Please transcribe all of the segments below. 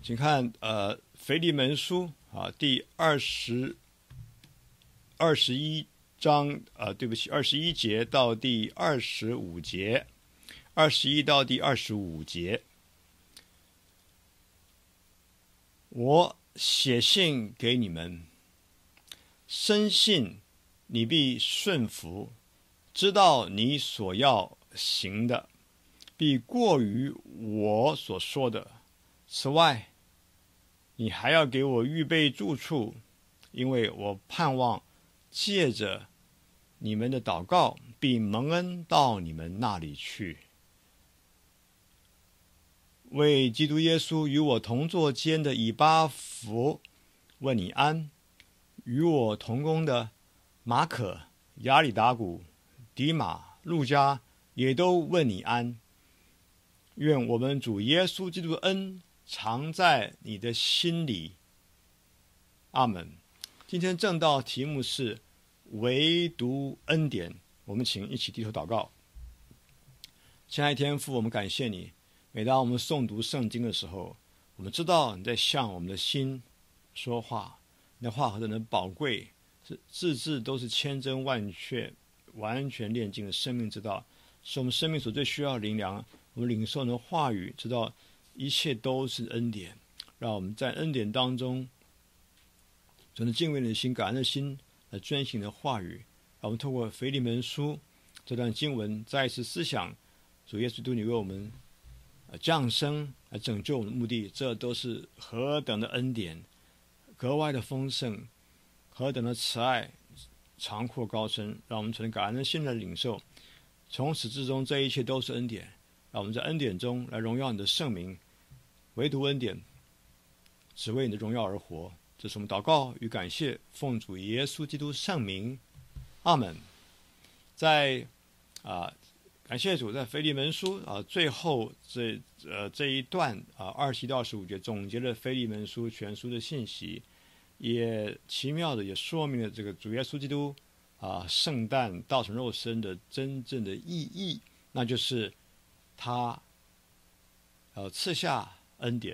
请看腓利门书第21章21节到第25节，21到第25节。我写信给你们，深信你必顺服，知道你所要行的必过于我所说的。此外，你还要给我预备住处，因为我盼望借着你们的祷告，必蒙恩到你们那里去。为基督耶稣与我同作监的以巴弗问你安，与我同工的马可、亚里达古、迪马、路加也都问你安。愿我们主耶稣基督的恩常在你的心里。阿们。今天正道题目是唯独恩典，我们请一起低头祷告。亲爱的天父，我们感谢你，每当我们诵读圣经的时候，我们知道你在向我们的心说话，你的话何等的宝贵，是字字都是千真万确，完全炼净的生命之道，是我们生命所最需要的灵粮。我们领受你的话语，知道一切都是恩典，让我们在恩典当中存着敬畏你的心、感恩的心来遵行你的话语。让我们透过腓利门书这段经文再一次思想主耶稣基督你为我们降生来拯救我们的目的，这都是何等的恩典，格外的丰盛，何等的慈爱，长阔高深。让我们存感恩的心来领受，从始至终这一切都是恩典。让我们在恩典中来荣耀你的圣名，唯独恩典，只为你的荣耀而活。这是我们祷告与感谢，奉主耶稣基督圣名，阿们。在感谢主，在腓利门书最后这一段21到25节总结了腓利门书全书的信息，也奇妙的也说明了这个主耶稣基督圣诞道成肉身的真正的意义，那就是他赐下恩典、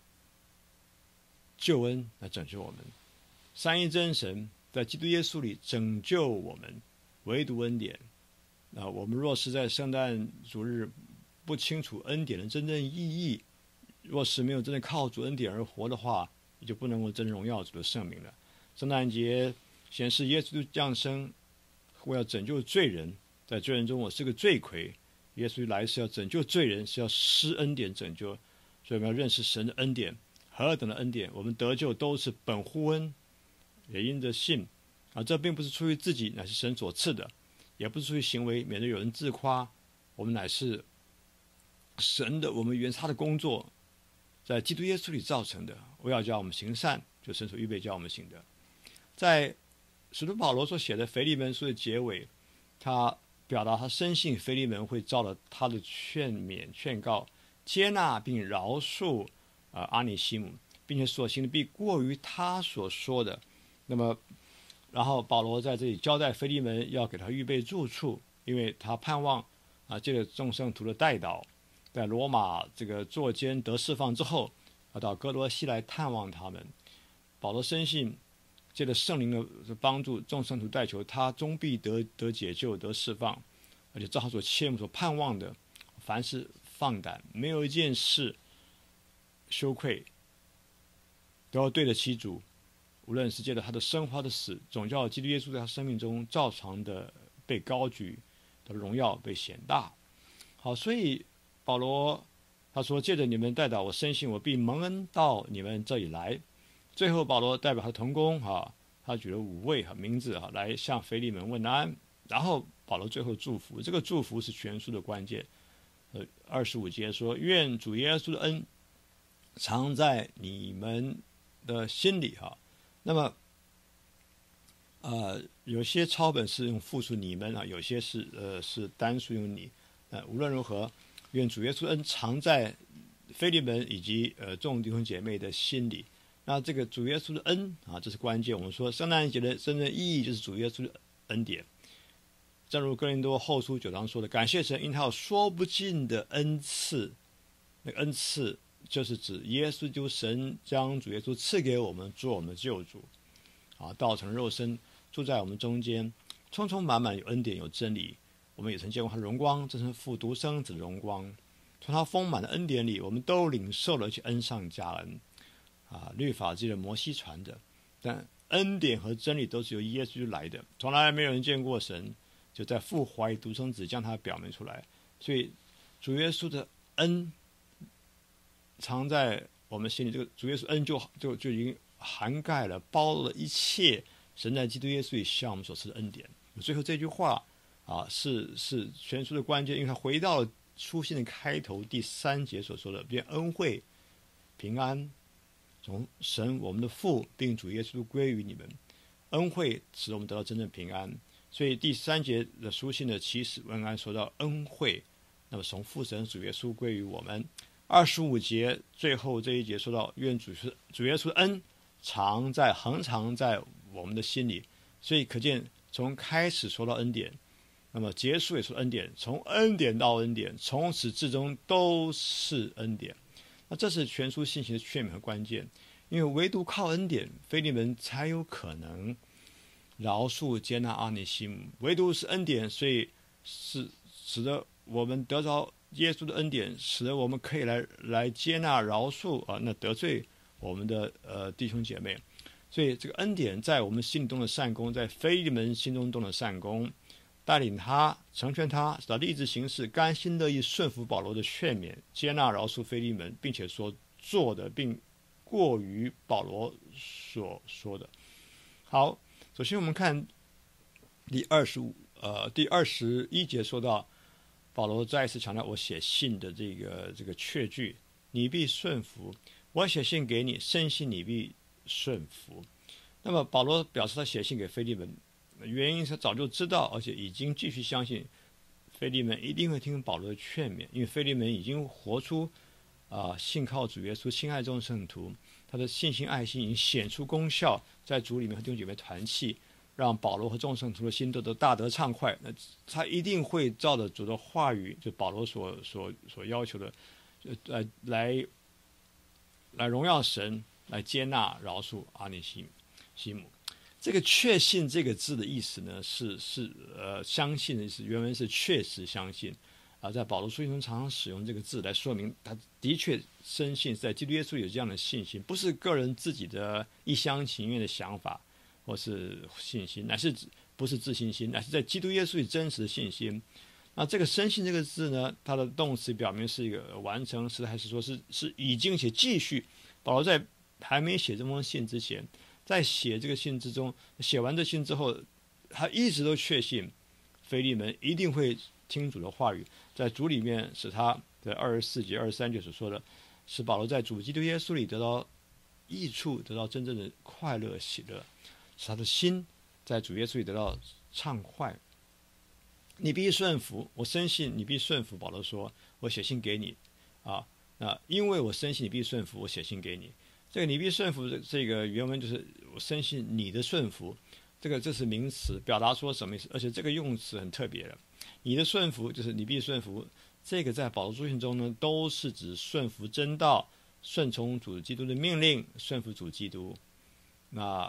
救恩来拯救我们。三一真神在基督耶稣里拯救我们，唯独恩典。我们若是在圣诞主日不清楚恩典的真正意义，若是没有真正靠主恩典而活的话，也就不能够真正荣耀主的圣名了。圣诞节显示耶稣降生，为要拯救罪人，在罪人中我是个罪魁，耶稣来是要拯救罪人，是要施恩典拯救，所以我们要认识神的恩典，何等的恩典！我们得救都是本乎恩，也因着信这并不是出于自己，乃是神所赐的，也不是出于行为，免得有人自夸。我们乃是神的，我们原是他的工作，在基督耶稣里造成的。为要叫我们行善，就神所预备叫我们行的。在使徒保罗所写的腓利门书的结尾，他表达他深信腓利门会照了他的劝勉劝告，接纳并饶恕阿尼西姆，并且所行的必过于他所说的。那么然后保罗在这里交代腓利门要给他预备住处，因为他盼望借着众圣徒的代祷，在罗马这个坐监得释放之后，到哥罗西来探望他们。保罗深信借着圣灵的帮助，众圣徒代求，他终必得解救，得释放，而且照他所切慕所盼望的，凡事放胆，没有一件事羞愧，都要对得起主。无论是借着他的生活的死，总叫基督耶稣在他生命中照常的被高举，他的荣耀被显大。好，所以保罗他说，借着你们代祷，我深信我必蒙恩到你们这里来。最后保罗代表他的同工他举了5位名字来向腓利门问安，然后保罗最后祝福，这个祝福是全书的关键。25节说，愿主耶稣的恩常在你们的心里那么有些抄本是用复数你们有些是单数用你。无论如何，愿主耶稣恩常在腓利门以及众弟兄姐妹的心里。那这个主耶稣的恩这是关键。我们说圣诞节的真正意义就是主耶稣的恩典。正如哥林多后书9章说的，感谢神，因他有说不尽的恩赐，那个恩赐就是指耶稣基督神将主耶稣赐给我们，做我们的救主，道成肉身，住在我们中间，充充满满有恩典有真理。我们也曾见过他的荣光，正是父独生子的荣光。从他丰满的恩典里，我们都领受了，而且恩上加恩。律法记的摩西传的，但恩典和真理都是由耶稣来的，从来没有人见过神，就在父怀里独生子将他表明出来。所以主耶稣的恩藏在我们心里，这个主耶稣恩就已经涵盖了、包了一切神在基督耶稣里向我们所赐的恩典。最后这句话是全书的关键，因为他回到了书信的开头第3节所说的，便恩惠平安从神我们的父并主耶稣归于你们。恩惠使我们得到真正平安，所以第3节的书信的起始文案说到恩惠，那么从父神主耶稣归于我们。25节最后这一节说到愿主耶稣的恩恒常在我们的心里，所以可见从开始说到恩典，那么结束也说恩典，从恩典到恩典，从始至终都是恩典。那这是全书信息的劝勉和关键，因为唯独靠恩典，腓利门才有可能饶恕接纳阿尼西姆。唯独是恩典，所以是使得我们得着耶稣的恩典，使得我们可以来接纳饶恕那得罪我们的弟兄姐妹。所以这个恩典在我们心里中的善功，在腓利门心中的善功，带领他成全他，使他立志行事，甘心乐意顺服保罗的劝勉，接纳饶恕腓利门，并且说做的并过于保罗所说的。好，首先我们看第21节说到，保罗再一次强调我写信的这个确据，你必顺服，我写信给你，深信你必顺服。那么保罗表示他写信给腓利门，原因是早就知道，而且已经继续相信腓利门一定会听保罗的劝勉，因为腓利门已经活出信靠主耶稣、亲爱众圣徒，他的信心爱心已经显出功效，在主里面和弟兄姐妹团契，让保罗和众圣徒的心都大得畅快。那他一定会照着主的话语，就保罗所要求的，来荣耀神，来接纳饶恕阿尼西姆。这个确信这个字的意思呢，是相信的意思，原文是确实相信在保罗书信中常常使用这个字来说明他的确深信在基督耶稣有这样的信心，不是个人自己的一厢情愿的想法或是信心，不是自信心，乃是在基督耶稣里真实的信心。那这个深信这个字呢，它的动词表明是一个完成时，还是说是已经且继续。保罗在还没写这封信之前，在写这个信之中，写完这信之后，他一直都确信腓利门一定会听主的话语，在主里面使他在24节、23节所说的，使保罗在主基督耶稣里得到益处，得到真正的快乐喜乐，使他的心在主耶稣里得到畅快。你必顺服，我深信你必顺服。保罗说：“我写信给你那因为我深信你必顺服，我写信给你。”这个你必顺服的这个原文就是我深信你的顺服，这是名词，表达说什么意思？而且这个用词很特别的，你的顺服就是你必顺服。这个在保罗书信中呢，都是指顺服真道，顺从主基督的命令，顺服主基督。那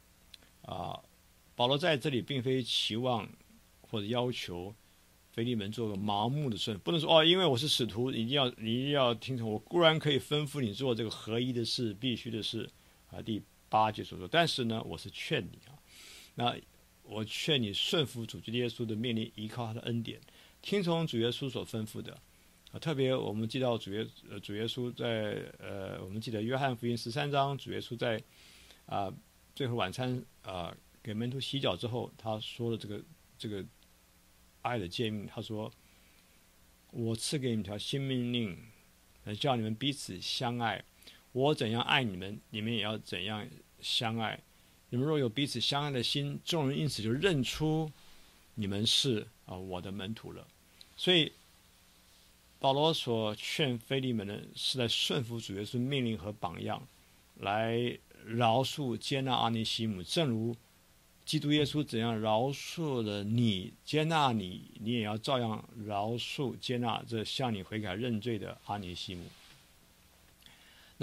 保罗在这里并非期望或者要求腓利门做个盲目的顺服，不能说因为我是使徒，你一定要听从我，固然可以吩咐你做这个合一的事、必须的事第8节所说，但是呢，我是劝你那我劝你顺服主基督耶稣的命令，依靠他的恩典，听从主耶稣所吩咐的特别我们记到主耶稣在我们记得约翰福音13章，主耶稣在最后晚餐给门徒洗脚之后，他说了这个爱的诫命，他说：“我赐给你们条新命令，叫你们彼此相爱。我怎样爱你们，你们也要怎样相爱。你们若有彼此相爱的心，众人因此就认出你们是我的门徒了。”所以保罗所劝腓利门的是在顺服主耶稣命令和榜样，来饶恕接纳阿尼西姆，正如基督耶稣怎样饶恕了你，接纳你，你也要照样饶恕接纳这向你悔改认罪的阿尼西姆。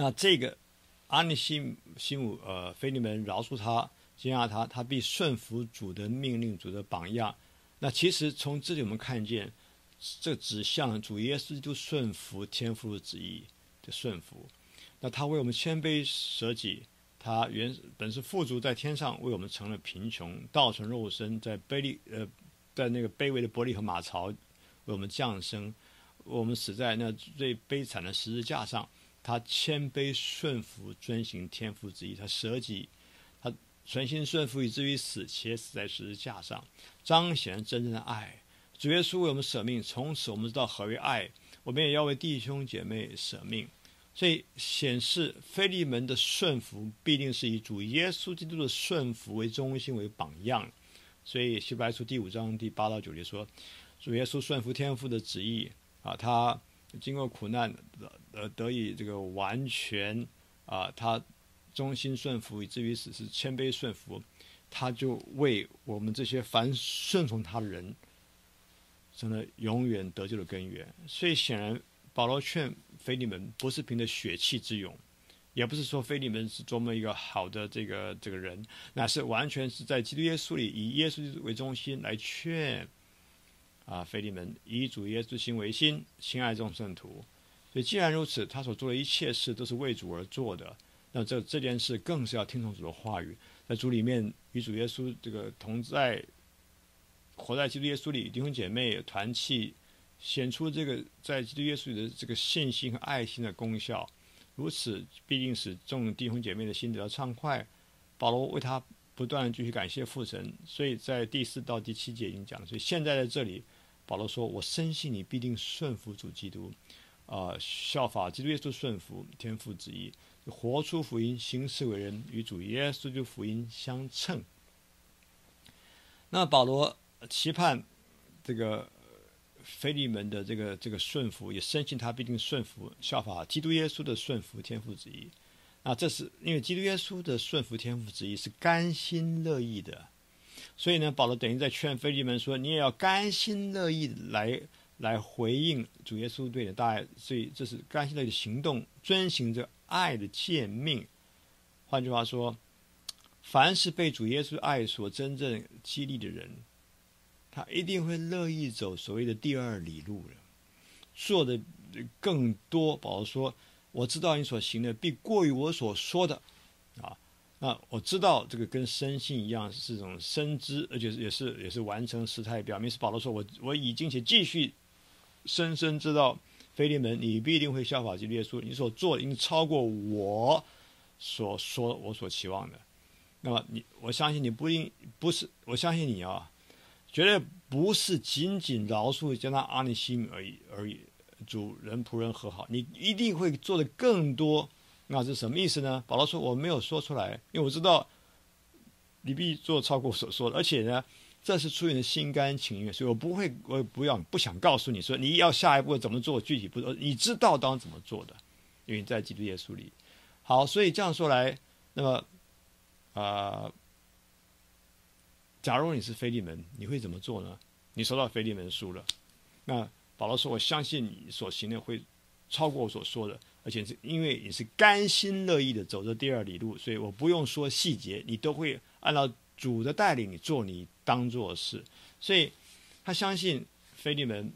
那这个阿尼西姆腓利门饶恕他，接纳他，他必顺服主的命令，主的榜样。那其实从这里我们看见，这指向主耶稣基督顺服天父的旨意的顺服。那他为我们谦卑舍己，他原本是富足，在天上为我们成了贫穷，道成肉身，在那个卑微的伯利和马槽为我们降生，我们死在那最悲惨的十字架上。他谦卑顺服，遵行天父旨意，他舍己，他全心顺服，以至于死，且死在十字架上，彰显了真正的爱。主耶稣为我们舍命，从此我们知道何为爱，我们也要为弟兄姐妹舍命。所以显示腓利门的顺服必定是以主耶稣基督的顺服为中心为榜样。所以希伯来书第5章第8到9节说，主耶稣顺服天父的旨意啊，他经过苦难得以这个完全啊，他忠心顺服以至于死，是谦卑顺服，他就为我们这些凡顺从他的人成了永远得救的根源。所以显然保罗劝腓利门不是凭着血气之勇，也不是说腓利门是多么一个好的这个人，乃是完全是在基督耶稣里以耶稣为中心来劝腓利门以主耶稣心为心，亲爱众圣徒。所以既然如此，他所做的一切事都是为主而做的，那这件事更是要听从主的话语，在主里面与主耶稣这个同在，活在基督耶稣里，弟兄姐妹团契，显出这个在基督耶稣里的这个信心和爱心的功效。如此必定使众弟兄姐妹的心得到畅快。保罗为他不断的继续感谢父神，所以在第4到第7节已经讲了。所以现在在这里，保罗说：“我深信你必定顺服主基督，效法基督耶稣顺服天父旨意，活出福音，行事为人，与主耶稣的福音相称。”那保罗期盼这个腓利门的这个顺服，也深信他必定顺服，效法基督耶稣的顺服天父旨意。那这是因为基督耶稣的顺服天父旨意是甘心乐意的，所以呢，保罗等于在劝腓利门说，你也要甘心乐意来回应主耶稣对你的大爱。所以这是甘心乐意的行动，遵行着爱的诫命。换句话说，凡是被主耶稣爱所真正激励的人，他一定会乐意走所谓的第二里路了，做的更多。保罗说：“我知道你所行的必过于我所说的。”那我知道这个跟深信一样，是这种深知，而且也是完成时态。表明是保罗说：“我已经且继续深深知道，腓利门，你必定会效法基督耶稣，你所做的已经超过我所说我所期望的。那么我相信你不是，我相信你绝对不是仅仅饶恕将他阿尼西姆而已，主人仆人和好，你一定会做的更多。那这是什么意思呢？保罗说我没有说出来，因为我知道你必做超过我所说的，而且呢，这是出于你的心甘情愿，所以我不想告诉你说你要下一步怎么做，具体不做，你知道当怎么做的，因为在基督耶稣里。好，所以这样说来，那么假如你是腓利门，你会怎么做呢？你收到腓利门书了，那保罗说：“我相信你所行的会超过我所说的，而且是因为你是甘心乐意的走这第二里路，所以我不用说细节，你都会按照主的带领你做你当做的事。”所以他相信腓利门，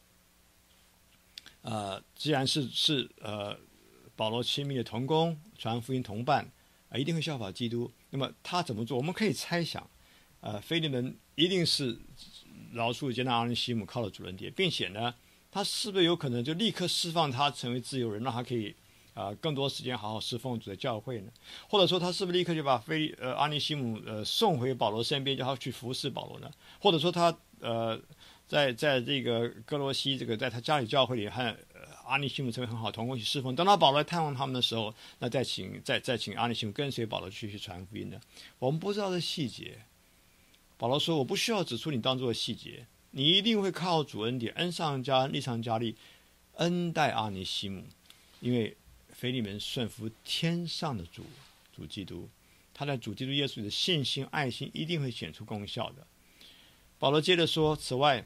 既然是保罗亲密的同工，传福音同伴，一定会效法基督。那么他怎么做？我们可以猜想。腓利门一定是饶恕接纳阿尼西姆，靠了主人点，并且呢，他是不是有可能就立刻释放他成为自由人，让他可以更多时间好好侍奉主的教会呢？或者说他是不是立刻就把阿尼西姆送回保罗身边，叫他去服侍保罗呢？或者说他在这个哥罗西这个在他家里教会里和阿尼西姆成为很好同工去侍奉，等到保罗来探望他们的时候，那再请阿尼西姆跟随保罗去传福音呢？我们不知道这细节。保罗说：“我不需要指出你当中的细节，你一定会靠主恩典，恩上加恩，利上加利，恩待阿尼西姆，因为腓利门顺服天上的主基督，他在主基督耶稣里的信心爱心一定会显出功效的。”保罗接着说：“此外，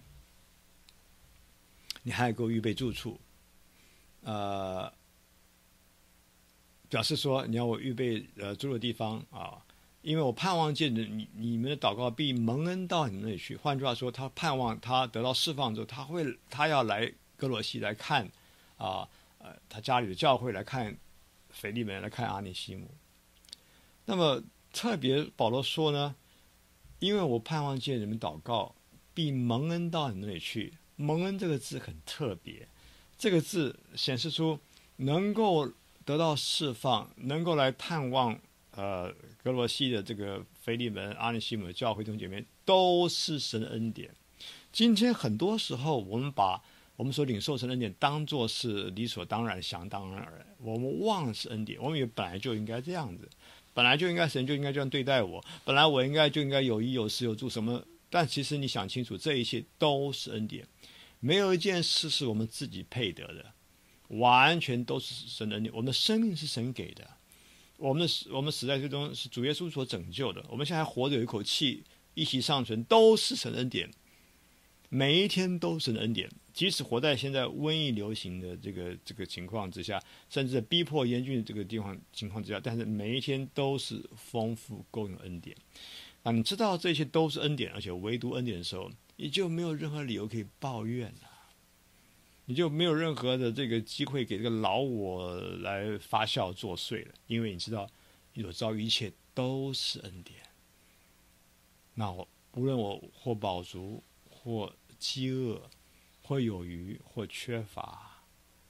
你还给我预备住处， 表示说你要我预备住的地方啊，因为我盼望见你们的祷告必蒙恩到你们那里去。换句话说，他盼望他得到释放之后，他要来哥罗西来看他家里的教会，来看腓利门，来看阿尼西姆。那么特别保罗说呢，因为我盼望见你们祷告必蒙恩到你们那里去。蒙恩这个字很特别，这个字显示出能够得到释放，能够来探望哥罗西的这个腓利门、阿尼西姆的教会弟兄姐妹，都是神的恩典。今天很多时候，我们把我们所领受神的恩典当作是理所当然、想当然而然，我们忘了是恩典。我们以为本来就应该这样子，本来就应该神就应该这样对待我，本来我就应该有衣有食有住什么。但其实你想清楚，这一切都是恩典，没有一件事是我们自己配得的，完全都是神的恩典。我们的生命是神给的，我们死在最终是主耶稣所拯救的，我们现在还活着有一口气，一息尚存，都是神的恩典，每一天都是神的恩典。即使活在现在瘟疫流行的这个情况之下，甚至逼迫严峻的这个情况之下，但是每一天都是丰富够用的恩典。你知道这些都是恩典，而且唯独恩典的时候，你就没有任何理由可以抱怨了，你就没有任何的这个机会给这个老我来发酵作祟了，因为你知道你所遭遇一切都是恩典。那无论我或饱足，或饥饿，或有余，或缺乏，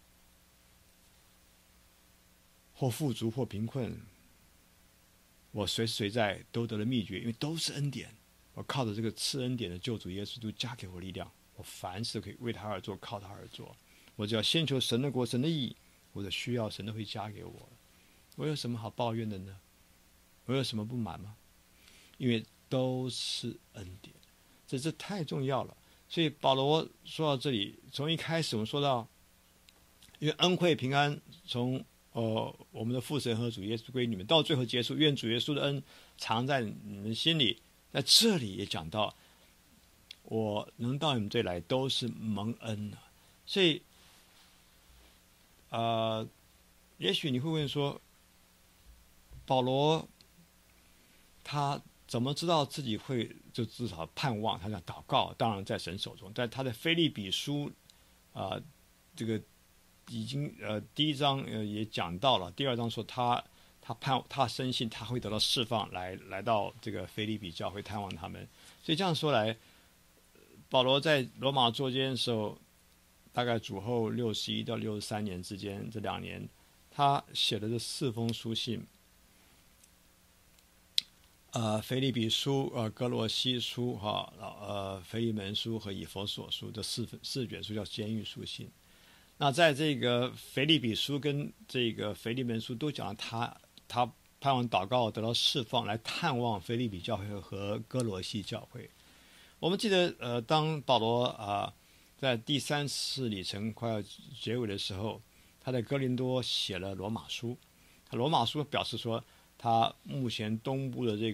或富足，或贫困，我随时随在都得了秘诀，因为都是恩典。我靠着这个赐恩典的救主耶稣基督加给我力量，我凡事可以为他而做，靠他而做。我只要先求神的国、神的义，我的需要神都会加给我。我有什么好抱怨的呢？我有什么不满吗？因为都是恩典，这太重要了。所以保罗说到这里，从一开始我们说到，因为恩惠平安从我们的父神和主耶稣归你们，到最后结束，愿主耶稣的恩藏在你们心里。在这里也讲到，我能到你们这里来都是蒙恩的。所以也许你会问说，保罗他怎么知道自己会就至少盼望？他想祷告，当然在神手中。但他的腓立比书这个已经第一章也讲到了，第二章说他深信他会得到释放，来到这个腓立比教会探望他们。所以这样说来，保罗在罗马作监的时候，大概主后61到63年之间，这2年，他写的这4封书信，腓立比书、哥罗西书、腓利门书和以弗所书这四卷书叫监狱书信。那在这个腓立比书跟这个腓利门书都讲了他盼望祷告得到释放，来探望腓立比教会和哥罗西教会。我们记得当保罗在第3次旅程快要结尾的时候，他在哥林多写了罗马书。罗马书表示说，他目前东部的这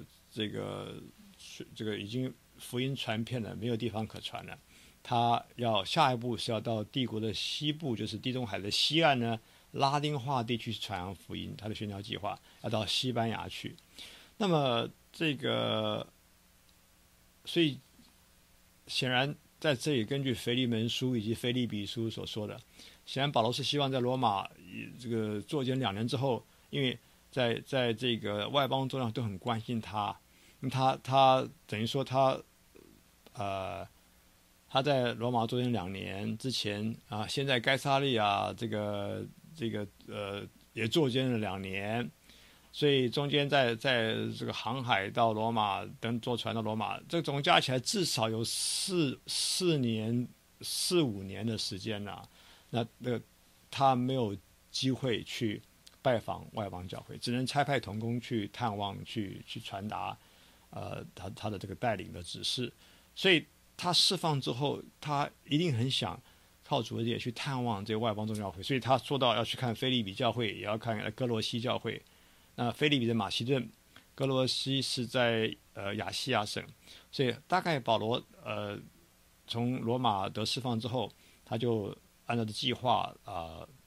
个已经福音传遍了，没有地方可传了。他下一步是要到帝国的西部，就是地中海的西岸呢，拉丁化地区传扬福音。他的宣教计划要到西班牙去。那么所以显然在这里根据腓利门书以及腓立比书所说的，显然保罗是希望在罗马这个作监2年之后，因为在这个外邦宗教都很关心他，他等于说他在罗马作监2年之前先在该撒利亚也作监了2年，所以中间在这个航海到罗马，坐船到罗马，这总加起来至少有4、5年的时间了。那他没有机会去拜访外邦教会，只能差派同工去探望，去传达他的这个带领的指示。所以他释放之后，他一定很想靠主的力去探望这个外邦宗教会，所以他说到要去看腓立比教会，也要看哥罗西教会。那腓立比在马其顿，哥罗西是在亚细亚省，所以大概保罗从罗马得释放之后，他就按照的计划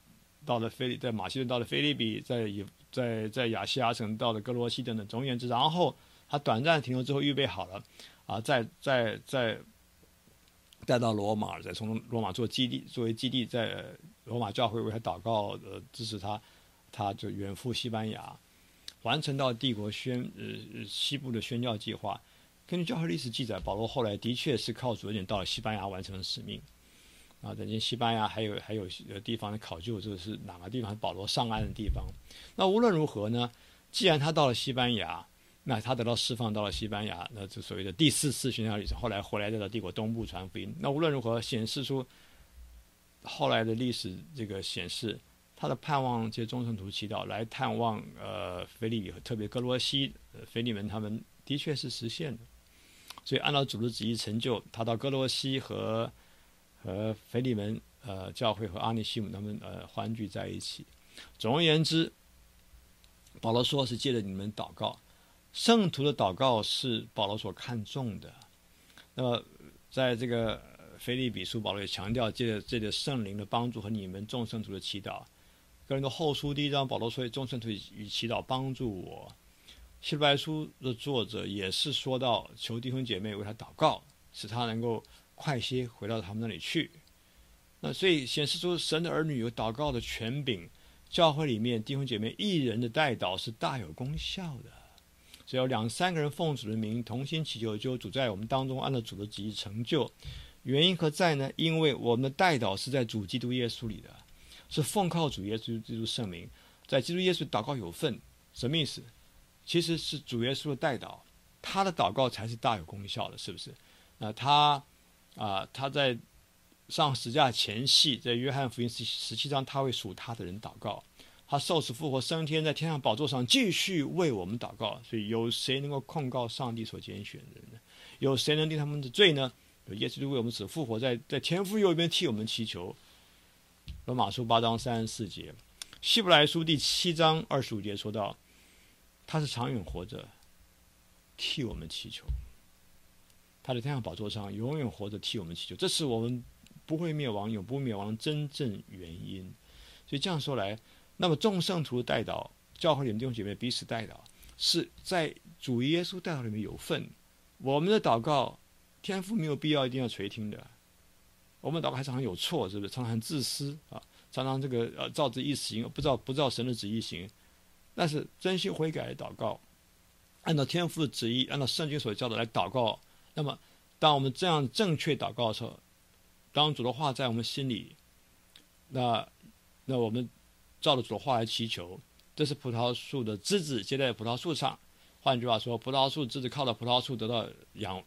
到了在马其顿，到了腓立比，在亚细亚城，到了哥罗西等等。总而言之，然后他短暂停留之后，预备好了再带到罗马，再从罗马作为基地，在罗马教会为他祷告，支持他就远赴西班牙，完成到帝国西部的宣教计划。根据教会历史记载，保罗后来的确是靠主恩典到了西班牙完成了使命。等于西班牙还有地方的考究，这个是哪个地方？保罗上岸的地方。那无论如何呢，既然他到了西班牙，那他得到释放到了西班牙，那这所谓的第4次宣教旅程，后来回来再到帝国东部传福音。那无论如何显示出后来的历史，这个显示他的盼望，这些众圣徒祈祷来探望腓立比和特别哥罗西腓利门，他们的确是实现的。所以按照主的旨意成就，他到哥罗西和腓利门教会和阿尼西姆他们欢聚在一起。总而言之，保罗说是借着你们祷告，圣徒的祷告是保罗所看重的。那么在这个腓立比书，保罗也强调借着圣灵的帮助和你们众圣徒的祈祷。哥林多后书1章，保罗说众圣徒与祈祷帮助我。希伯来书的作者也是说到求弟兄姐妹为他祷告，使他能够快些回到他们那里去。那所以显示出神的儿女有祷告的权柄，教会里面弟兄姐妹一人的代祷是大有功效的。只要2、3个人奉主的名同心祈求，就主在我们当中按照主的旨意成就。原因何在呢？因为我们的代祷是在主基督耶稣里的，是奉靠主耶稣基督圣名，在基督耶稣祷告有份。什么意思？其实是主耶稣的代祷，他的祷告才是大有功效的，是不是？他在上十字架前夕，在约翰福音17章，他会属他的人祷告。他受死复活升天，在天上宝座上继续为我们祷告。所以有谁能够控告上帝所拣选的人呢？有谁能定他们的罪呢？有耶稣基督为我们死复活，在天父右边替我们祈求。罗马书8章34节，希伯来书第7章25节说到，他是长远活着，替我们祈求。他在天上宝座上永远活着，替我们祈求。这是我们不会灭亡、永不灭亡的真正原因。所以这样说来，那么众圣徒的代祷，教会里面弟兄姐妹彼此代祷，是在主耶稣代祷里面有份。我们的祷告，天父没有必要一定要垂听的。我们祷告还常常有错，是不是？常常很自私啊，常常这个照着意思行，不照神的旨意行。但是真心悔改的祷告，按照天父的旨意，按照圣经所教的来祷告。那么，当我们这样正确祷告的时候，当主的话在我们心里，那我们照着主的话来祈求，这是葡萄树的枝子接在葡萄树上。换句话说，葡萄树枝子靠到葡萄树得到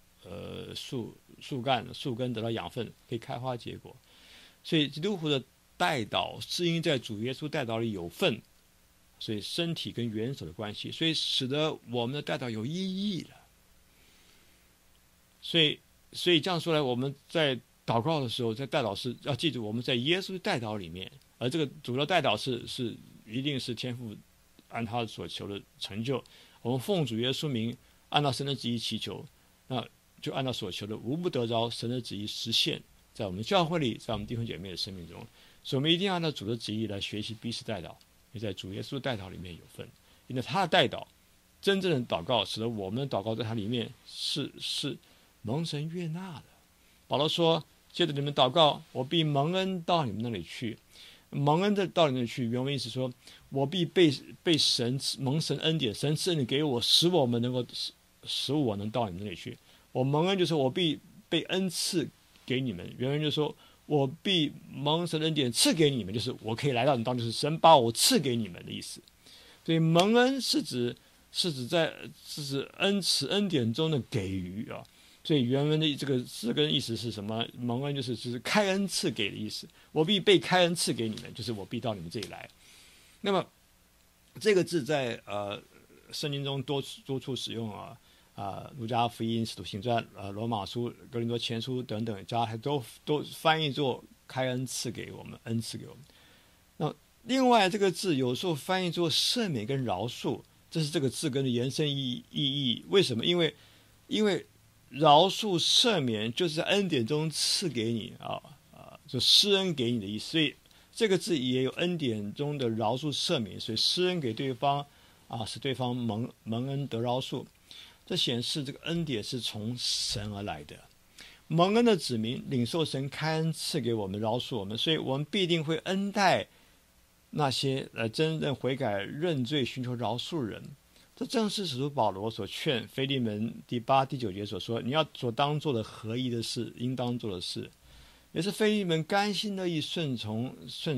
树干、树根得到养分，可以开花结果。所以基督徒的代祷是因在主耶稣代祷里有份。所以身体跟元首的关系，所以使得我们的代祷有意义了。所以这样说来，我们在祷告的时候，在代祷是要记住，我们在耶稣代祷里面，而这个主要代祷是一定是天父按他所求的成就。我们奉主耶稣名，按照神的旨意祈求，那就按照所求的，无不得着神的旨意实现，在我们教会里，在我们弟兄姐妹的生命中。所以我们一定要按照主的旨意来学习彼此代祷。也在主耶稣的代祷里面有份，因为他的代祷，真正的祷告，使得我们的祷告在他里面是蒙神悦纳的。保罗说：“接着你们祷告，我必蒙恩到你们那里去。”蒙恩的到你那里去，原文意思说，我必被神蒙神恩典，神赐恩典给我，使我能到你们那里去。我蒙恩就是我必被恩赐给你们，原文就是说，我必蒙神恩典赐给你们，就是我可以来到你当中，就是神把我赐给你们的意思。所以蒙恩是指恩慈恩典中的给予啊。所以原文的这个字根意思是什么？蒙恩就是开恩赐给的意思。我必被开恩赐给你们，就是我必到你们这里来。那么这个字在圣经中多处使用啊。路加福音、使徒行传、罗马书、哥林多前书等等，加还都翻译作开恩赐给我们，恩赐给我们。那另外这个字有时候翻译作赦免跟饶恕，这是这个字根的延伸意义。为什么？因为饶恕赦免就是在恩典中赐给你就施恩给你的意思。所以这个字也有恩典中的饶恕赦免，所以施恩给对方使对方蒙恩得饶恕。这显示这个恩典是从神而来的。蒙恩的子民领受神开恩赐给我们，饶恕我们，所以我们必定会恩待那些真正悔改认罪寻求饶恕人。这正是使徒保罗所劝腓利门第8、第9节所说，你要所当做的合宜的事，应当做的事，也是腓利门甘心乐意顺从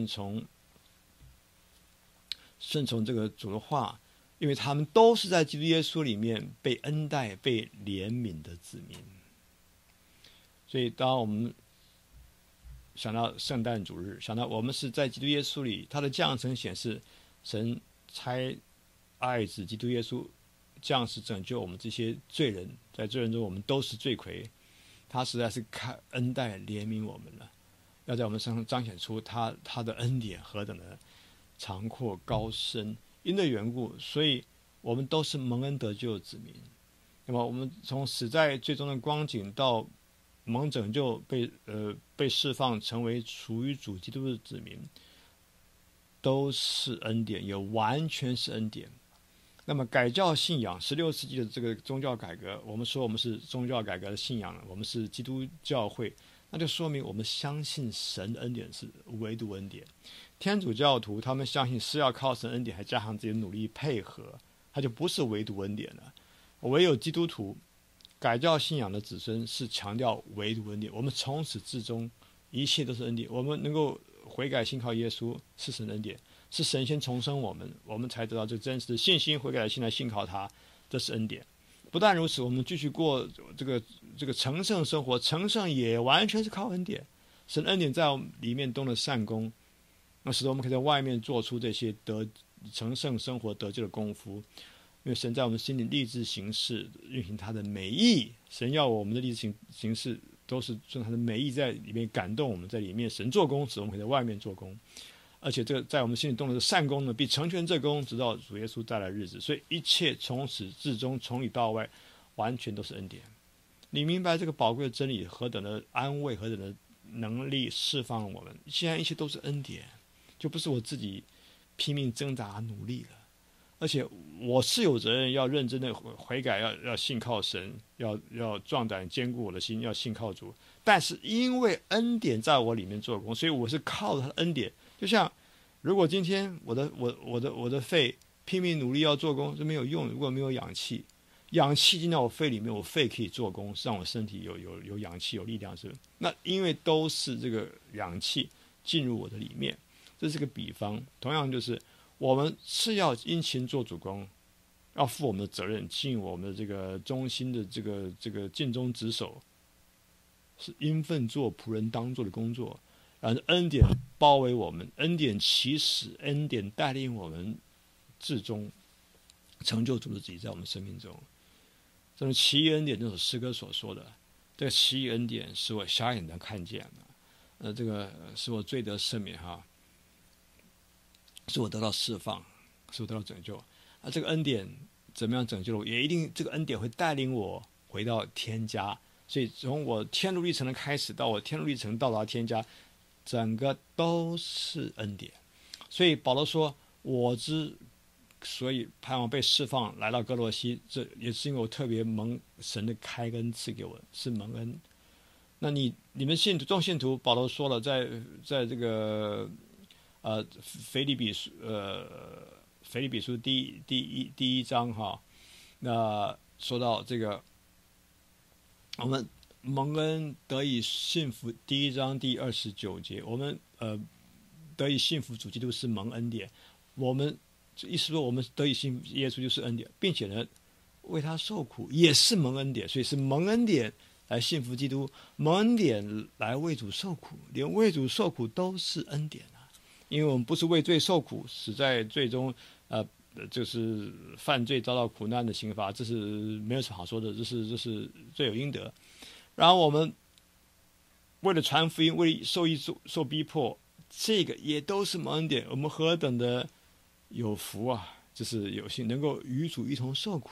这个主的话，因为他们都是在基督耶稣里面被恩待、被怜悯的子民。所以当我们想到圣诞主日，想到我们是在基督耶稣里，他的降生显示神差爱子基督耶稣降世拯救我们这些罪人，在罪人中我们都是罪魁，他实在是恩待怜悯我们了，要在我们身上彰显出他的恩典何等的长阔高深。因的缘故，所以我们都是蒙恩得救的子民。那么我们从死在最终的光景到蒙拯救被释放成为属于主基督的子民，都是恩典，也完全是恩典。那么改教信仰，16世纪的这个宗教改革，我们说我们是宗教改革的信仰，我们是基督教会，那就说明我们相信神的恩典是唯独恩典。天主教徒他们相信是要靠神恩典，还加上自己的努力配合，它就不是唯独恩典了。唯有基督徒改教信仰的子孙是强调唯独恩典，我们从始至终一切都是恩典。我们能够悔改信靠耶稣是神的恩典，是神先重生我们，我们才得到这真实的信心，悔改的心来信靠他，这是恩典。不但如此，我们继续过这个成圣生活，成圣也完全是靠恩典。神恩典在我们里面动了善功，那使得我们可以在外面做出这些成圣生活得救的功夫。因为神在我们心里立志行事，运行他的美意。神要我们的立志行事，都是顺他的美意在里面感动我们，在里面神做工，使我们可以在外面做工。而且这个在我们心里动的善功呢，必成全这功，直到主耶稣再来日子。所以一切从始至终，从里到外，完全都是恩典。你明白这个宝贵的真理何等的安慰，何等的能力释放我们？现在一切都是恩典，就不是我自己拼命挣扎努力了。而且我是有责任要认真的悔改，要信靠神，要壮胆坚固我的心，要信靠主。但是因为恩典在我里面做工，所以我是靠他的恩典。就像如果今天我的肺拼命努力要做工是没有用，如果没有氧气，氧气进到我肺里面，我肺可以做工，让我身体有氧气有力量，是不是？那因为都是这个氧气进入我的里面，这是个比方。同样就是我们是要殷勤做主工，要负我们的责任，尽我们的这个忠心的这个尽忠职守，是应分做仆人当做的工作。然后恩典包围我们，恩典起始，恩典带领我们至终成就主的旨意在我们生命中。正如奇异恩典这首诗歌所说的，这个奇异恩典使我瞎眼的看见了，这个使我罪得赦免哈，使我得到释放，使我得到拯救。这个恩典怎么样拯救了我？也一定这个恩典会带领我回到天家。所以从我天路历程的开始到我天路历程到达天家，整个都是恩典。所以保罗说，我之所以盼望被释放来到哥罗西，这也是因为我特别蒙神的开恩赐给我，是蒙恩。那你们信徒众信徒，保罗说了，在这个腓立比书第一章哈，那说到这个我们蒙恩得以信服，第一章第29节，我们得以信服主基督是蒙恩典，我们意思说我们得以信耶稣就是恩典，并且呢为他受苦也是蒙恩典，所以是蒙恩典来信服基督，蒙恩典来为主受苦，连为主受苦都是恩典啊！因为我们不是为罪受苦，死在罪中，就是犯罪遭到苦难的刑罚，这是没有什么好说的，这是罪有应得。然后我们为了传福音，为了受逼迫，这个也都是蒙恩典。我们何等的有福啊！这是有幸能够与主一同受苦，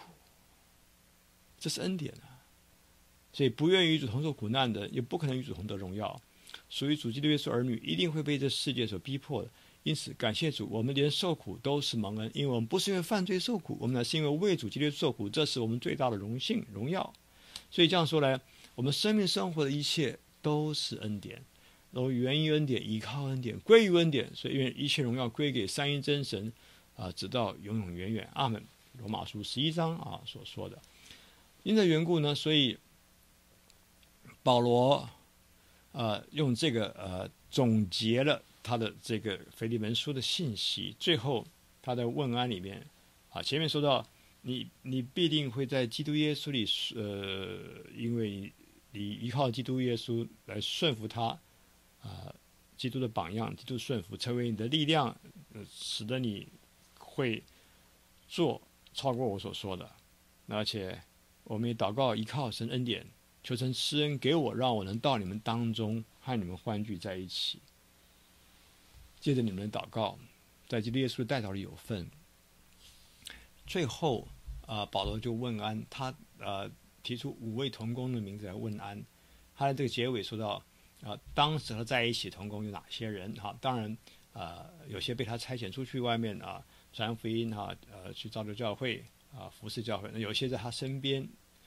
这是恩典啊！所以不愿与主同受苦难的，也不可能与主同得荣耀。 属于主基督耶稣儿女，一定会被这世界所逼迫的。因此，感谢主，我们连受苦都是蒙恩，因为我们不是因为犯罪受苦，我们乃是因为为主基督受苦，这是我们最大的荣幸荣耀。所以这样说来，我们生命生活的一切都是恩典，都源于恩典，依靠恩典，归于恩典。所以愿一切荣耀归给三一真神直到永永远远。阿们。罗马书11章所说的。因这缘故呢，所以保罗用这个总结了他的这个腓利门书的信息。最后他在问安里面前面说到你必定会在基督耶稣里因为你依靠基督耶稣来顺服他基督的榜样，基督顺服成为你的力量使得你会做超过我所说的。而且我们也祷告依靠神恩典，求神施恩给我，让我能到你们当中和你们欢聚在一起。借着你们的祷告，在基督耶稣的代祷里有份。最后保罗就问安，他提出5位同工的名字来问安。他在这个结尾说到当时和在一起同工有哪些人当然有些被他差遣出去外面传福音去造就教会服侍教会，那有些在他身边，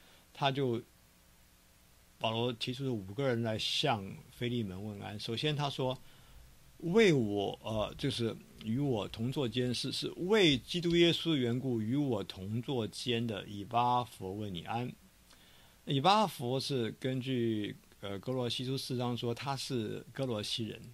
保罗提出了5个人来向腓利门问安。首先他说为我就是与我同作监，是为基督耶稣的缘故与我同作监的以巴弗问你安。以巴弗是根据哥罗西书4章说他是哥罗西人。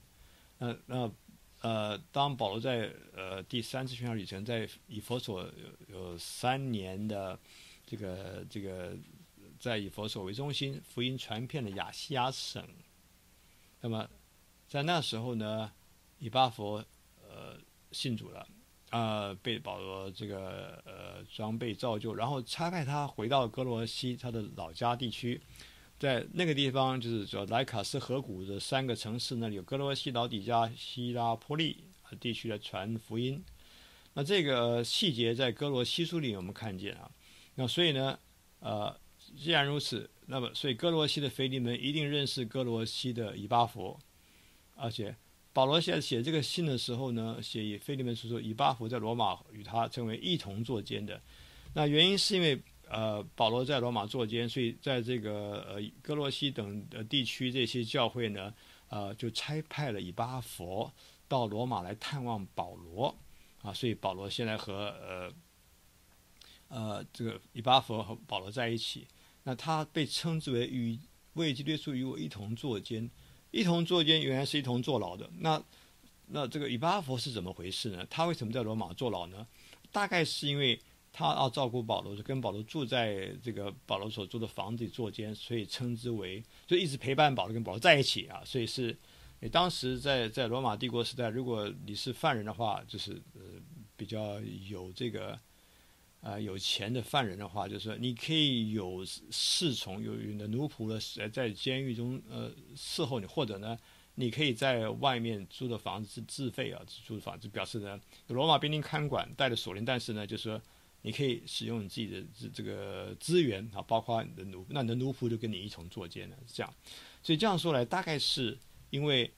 当保罗在第3次宣教旅程在以弗所有3年的这个在以弗所为中心福音传遍了亚细亚省。那么在那时候呢，以巴弗信主了被保罗这个装备造就，然后差派他回到哥罗西他的老家地区。在那个地方就是说莱卡斯河谷的3个城市，那里有哥罗西、老底嘉、希拉波利地区来传福音。那这个细节在哥罗西书里我们看见那所以呢既然如此，那么所以哥罗西的腓利门一定认识哥罗西的以巴弗。而且保罗现在写这个信的时候呢，写以腓利门书说以巴弗在罗马与他成为一同作监的。那原因是因为保罗在罗马作监，所以在这个哥罗西等地区这些教会呢就差派了以巴弗到罗马来探望保罗所以保罗现在和这个以巴弗和保罗在一起。那他被称之为为基督耶稣与我一同作监。一同作监原来是一同坐牢的。那这个以巴弗是怎么回事呢？他为什么在罗马坐牢呢？大概是因为他要照顾保罗，跟保罗住在这个保罗所住的房子里作监，所以称之为就一直陪伴保罗，跟保罗在一起所以是当时在罗马帝国时代，如果你是犯人的话，就是比较有这个有钱的犯人的话，就是说你可以有侍从，有你的奴仆在监狱中伺候你，或者呢你可以在外面租的房子自费租的房子，表示呢有罗马兵丁看管，带着锁链，但是呢就是说你可以使用你自己的这个资源包括你的奴仆，那你的奴仆就跟你一同作监了，是这样。所以这样说来，大概是因为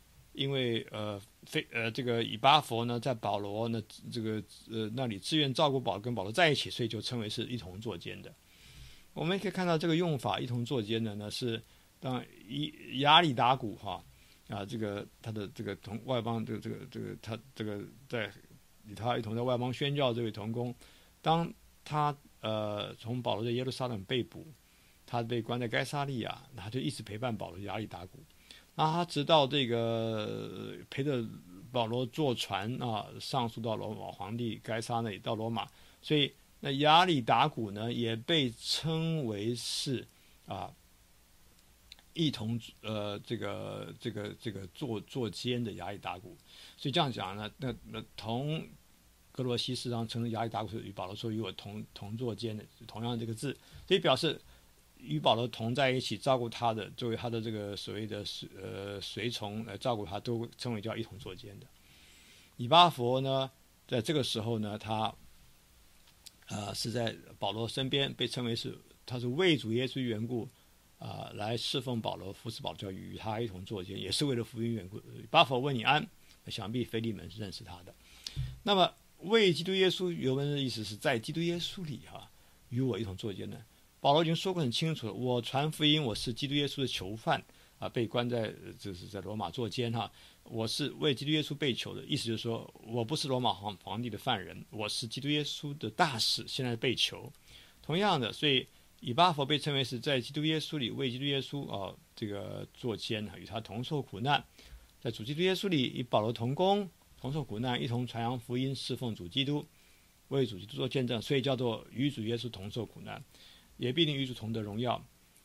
这个以巴弗呢在保罗呢这个那里自愿照顾保罗，跟保罗在一起，所以就称为是一同作监的。我们可以看到这个用法一同作监的呢是当亚里达古这个他的这个同外邦这个他这个与他一同在外邦宣教这位同工，当他从保罗在耶路撒冷被捕，他被关在该撒利亚，他就一直陪伴保罗亚里达古。那他直到这个陪着保罗坐船上诉到罗马皇帝该撒那里到罗马，所以那亚里达古呢也被称为是一同这个作监的亚里达古。所以这样讲呢，那同哥罗西4章称亚里达古是与保罗说与我同作监的，同样这个字，所以表示与保罗同在一起，照顾他的，作为他的这个所谓的随从来照顾他，都称为叫一同作监的。以巴弗呢，在这个时候呢，他是在保罗身边，被称为是他是为主耶稣缘故来侍奉保罗，服侍保罗，就与他一同作监，也是为了福音缘故。以巴弗为你安，想必腓利门是认识他的。那么为基督耶稣，原文的意思是在基督耶稣里与我一同作监呢。保罗已经说过很清楚了，我传福音，我是基督耶稣的囚犯被关在就是在罗马作监我是为基督耶稣被囚的，意思就是说我不是罗马皇帝的犯人，我是基督耶稣的大使，现在被囚。同样的，所以以巴弗被称为是在基督耶稣里为基督耶稣这个作监与他同受苦难，在主基督耶稣里与保罗同工，同受苦难，一同传扬福音，侍奉主基督，为主基督做见证，所以叫做与主耶稣同受苦难，也必定与主同得荣耀。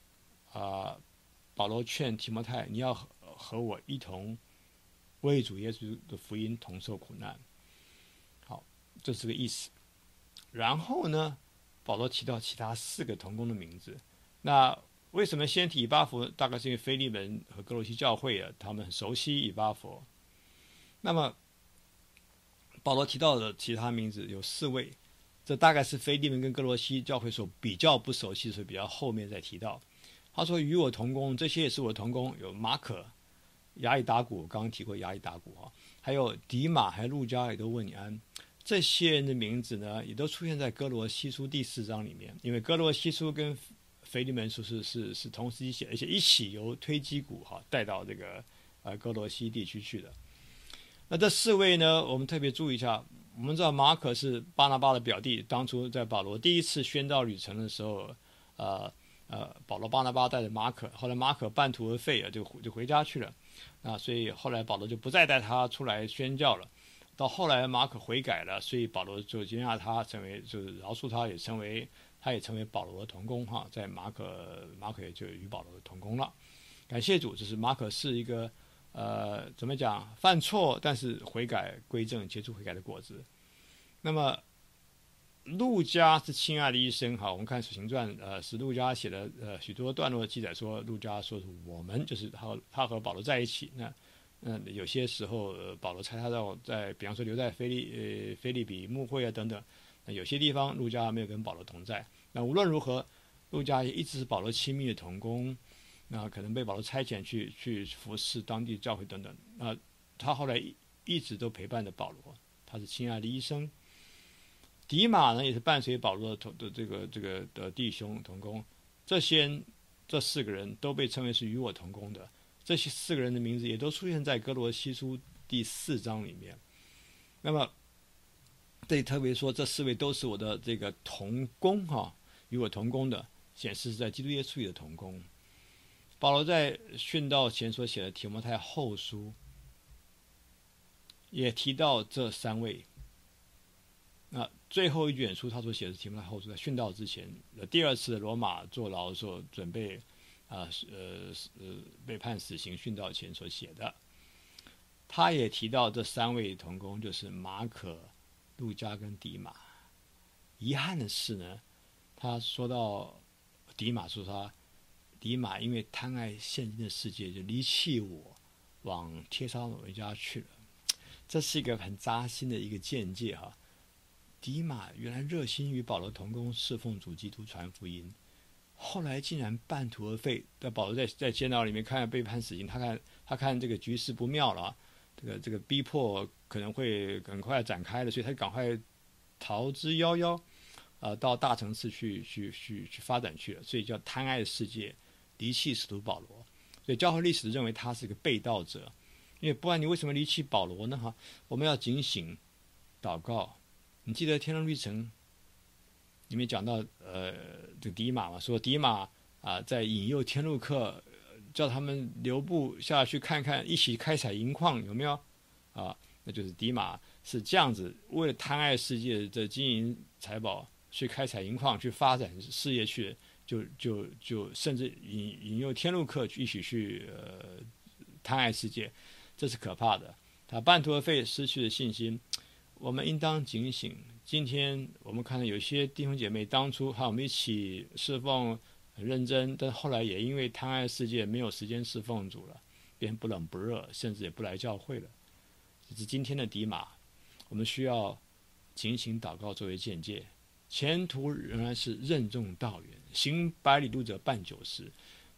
保罗劝提摩太，你要和我一同为主耶稣的福音同受苦难。好，这是个意思。然后呢，保罗提到其他4个同工的名字。那为什么先提以巴弗？大概是因为腓利门和哥罗西教会他们很熟悉以巴弗。那么保罗提到的其他名字有4位，这大概是腓利门跟哥罗西教会所比较不熟悉，所以比较后面再提到。他说与我同工，这些也是我同工，有马可、亚里达古，刚刚提过亚里达古还有迪马，还有路加也都问你安。这些人的名字呢，也都出现在哥罗西书第4章里面，因为哥罗西书跟腓利门书是同时期写，而且一起由推基古带到这个哥罗西地区去的。那这4位呢，我们特别注意一下。我们知道马可是巴拿巴的表弟，当初在保罗第一次宣道旅程的时候，保罗巴拿巴带着马可，后来马可半途而废就回家去了。所以后来保罗就不再带他出来宣教了。到后来马可悔改了，所以保罗就接纳他，就是饶恕他，他也成为保罗的同工在马可也就与保罗的同工了。感谢主，就是马可是一个怎么讲，犯错但是悔改归正，结出悔改的果子。那么路加是亲爱的医生我们看使行传是路加写的许多段落记载说，路加说是我们，就是他和保罗在一起。那有些时候保罗差他在比方说留在腓利比牧会等等，那有些地方路加没有跟保罗同在。那无论如何，路加也一直是保罗亲密的同工，那可能被保罗差遣去服侍当地教会等等。他后来一直都陪伴着保罗，他是亲爱的医生。迪马呢，也是伴随保罗的这个的弟兄同工。这4个人都被称为是与我同工的。这些4个人的名字也都出现在哥罗西书第4章里面。那么这里特别说，这4位都是我的这个同工与我同工的，显示是在基督耶稣里的同工。保罗在殉道前所写的提摩太后书也提到这3位。最后一卷书他所写的提摩太后书，在殉道之前第2次的罗马坐牢的时候，准备被判死刑殉道前所写的。他也提到这3位同工，就是马可、路加跟迪马。遗憾的是呢，他说到迪马，说迪马因为贪爱现今的世界，就离弃我，往帖撒罗尼迦去了。这是一个很扎心的一个见解迪马原来热心与保罗同工，侍奉主基督，传福音，后来竟然半途而废。在保罗在监牢里面看被判死刑，他看这个局势不妙了，这个逼迫可能会很快展开了，所以他赶快逃之夭夭，到大城市去发展去了。所以叫贪爱的世界，离弃使徒保罗。所以教会历史认为他是个被盗者，因为不然你为什么离弃保罗呢？我们要警醒祷告。你记得《天路历程》里面讲到这个迪马嘛，说迪马在引诱天路客，叫他们留步下去看看，一起开采银矿，有没有那就是迪马是这样子，为了贪爱世界的金银财宝，去开采银矿，去发展事业去，就甚至引诱天路客一起去贪爱世界，这是可怕的。他半途而废，失去了信心。我们应当警醒。今天我们看到有些弟兄姐妹当初和我们一起侍奉很认真，但后来也因为贪爱世界，没有时间侍奉主了，变不冷不热，甚至也不来教会了。这是今天的迪马，我们需要警醒祷告作为鉴戒。前途仍然是任重道远，行100里路者半90。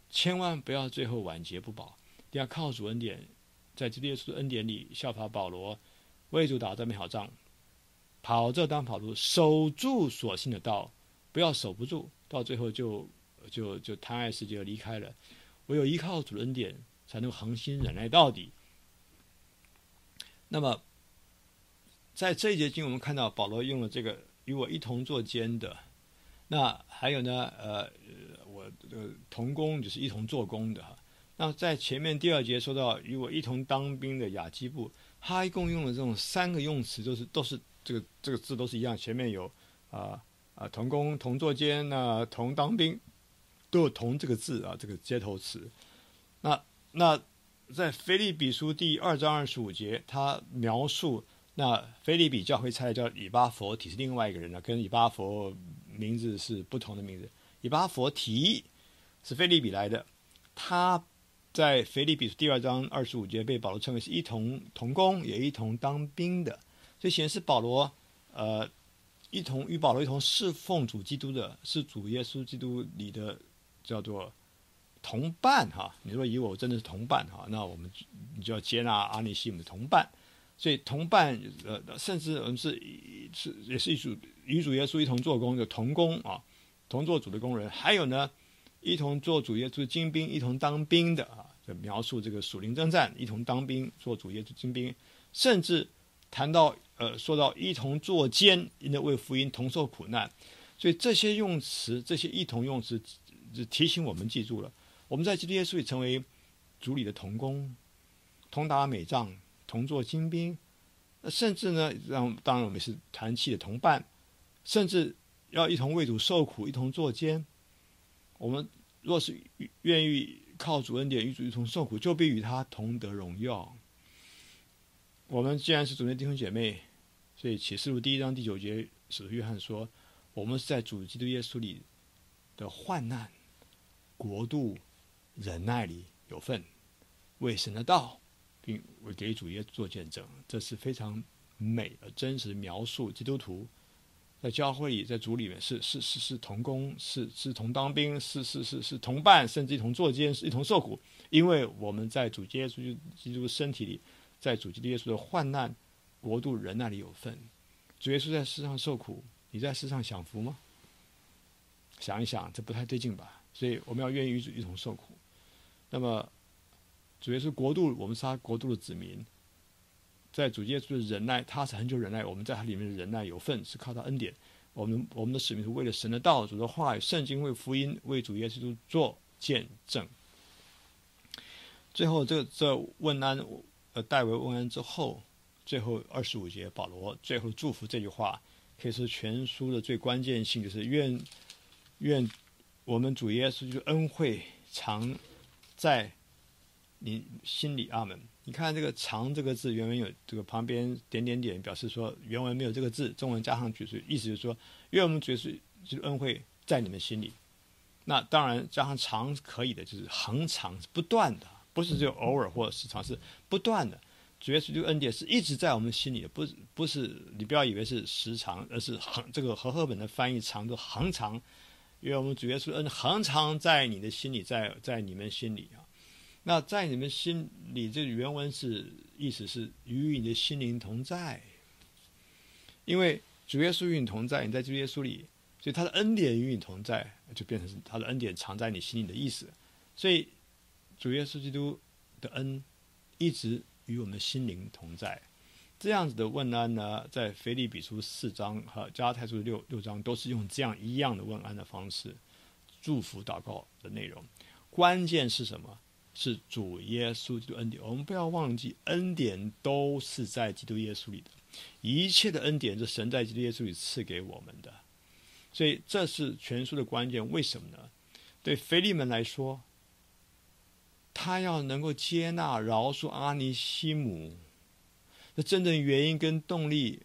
千万不要最后晚节不保，你要靠主恩典，在基督耶稣的恩典里效法保罗，为主打这美好仗，跑这当跑路，守住所信的道，不要守不住，到最后就贪爱世界而离开了。唯有依靠主的恩典，才能恒心忍耐到底。那么，在这一节经，我们看到保罗用了这个与我一同作监的，那还有呢，我同工就是一同做工的哈。那在前面第2节说到与我一同当兵的亚基布，他一共用了这种3个用词，都是这个字都是一样，前面有同工、同作监、同当兵，都有同这个字啊，这个接头词。那在腓立比书第2章25节，他描述那腓立比教会差叫以巴弗提是另外一个人呢，跟以巴弗名字是不同的名字。以巴弗提是腓立比来的，他在腓立比书第2章25节被保罗称为是一同工，也一同当兵的，所以显示保罗与保罗一同侍奉主基督的，是主耶稣基督里的叫做同伴哈。你说以我真的是同伴哈，那你就要接纳阿尼西姆的同伴。所以同伴甚至我们也是与主耶稣一同做工的同工啊，同做主的工人。还有呢，一同做主耶稣精兵，一同当兵的啊，就描述这个属灵征战，一同当兵做主耶稣精兵，甚至谈到说到一同作监，因为为福音同受苦难。所以这些用词，这些一同用词，提醒我们记住了，我们在基督耶稣里成为主里的同工，同打美仗，同作精兵，甚至呢，当然我们是团契的同伴，甚至要一同为主受苦，一同作监。我们若是愿意靠主恩典与主一同受苦，就必与他同得荣耀。我们既然是主内弟兄姐妹，所以启示录1章第9节，使徒约翰说，我们是在主基督耶稣里的患难、国度、忍耐里有份，为神的道并给主耶稣做见证。这是非常美而真实描述基督徒在教会里，在主里面是同工，是同当兵，是同伴，甚至一同作监，是一同受苦。因为我们在主耶稣基督身体里，在主基督耶稣的患难、国度、忍耐里有份。主耶稣在世上受苦，你在世上享福吗？想一想，这不太对劲吧？所以我们要愿意与主一同受苦。那么主耶稣国度，我们是他国度的子民，在主耶稣的忍耐，他是很久忍耐，我们在他里面的忍耐有份，是靠他恩典。我们的使命是为了神的道、主的话语、圣经、为福音、为主耶稣做见证。最后这问安，代为问安之后，最后25节，保罗最后祝福这句话，可以说全书的最关键性，就是愿我们主耶稣基督恩惠常在你心里，阿门。你看这个常这个字，原文有这个旁边点点点，表示说原文没有这个字，中文加上去，意思就是说，愿我们主耶稣基督恩惠在你们心里。那当然加上常可以的，就是恒常，是不断的，不是只有偶尔或者时常，是不断的。主耶稣基督恩典是一直在我们心里的，不是你不要以为是时常，而是这个和合本的翻译常都恒常，因为我们主耶稣恩恒常在你的心里，在你们心里啊。那在你们心里，这原文是意思是与你的心灵同在，因为主耶稣与你同在，你在主耶稣里，所以他的恩典与你同在，就变成是他的恩典常在你心里的意思。所以主耶稣基督的恩一直与我们心灵同在。这样子的问安呢，在腓立比书4章和加拉太书6章都是用这样一样的问安的方式，祝福祷告的内容。关键是什么？是主耶稣基督恩典。我们不要忘记，恩典都是在基督耶稣里的，一切的恩典是神在基督耶稣里赐给我们的。所以这是全书的关键。为什么呢？对腓利门来说，他要能够接纳饶恕阿尼西姆的真正原因跟动力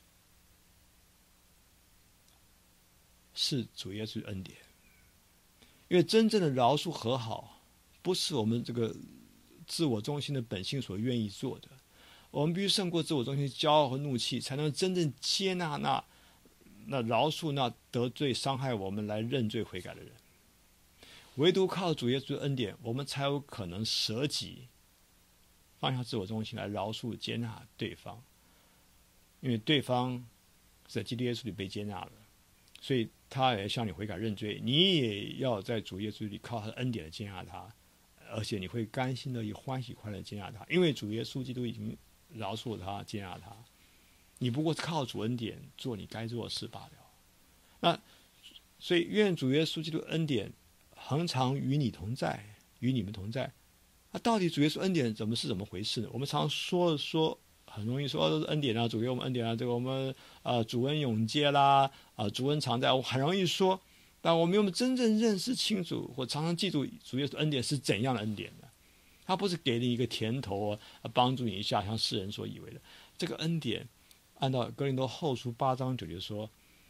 是主耶稣的恩典。因为真正的饶恕和好不是我们这个自我中心的本性所愿意做的，我们必须胜过自我中心骄傲和怒气，才能真正接纳那饶恕那得罪伤害我们来认罪悔改的人。 唯独靠主耶稣的恩典，我们才有可能舍己，放下自我中心来饶恕接纳对方，因为对方是在基督耶稣里被接纳了，所以他也向你悔改认罪，你也要在主耶稣里靠他的恩典来接纳他，而且你会甘心乐意、欢喜快乐接纳他，因为主耶稣基督已经饶恕他、接纳他，你不过是靠主恩典做你该做的事罢了。那所以愿主耶稣基督恩典恒常与你同在，与你们同在。那到底主耶稣恩典怎么回事呢？我们常说很容易说都是恩典啊，主给我们恩典啊，这个我们主恩永接啦，主恩常在，我很容易说，但我们有没有真正认识清楚，或常常记住主耶稣恩典是怎样的恩典呢？他不是给你一个甜头帮助你一下，像世人所以为的。这个恩典，按照哥林多后书8章9节说，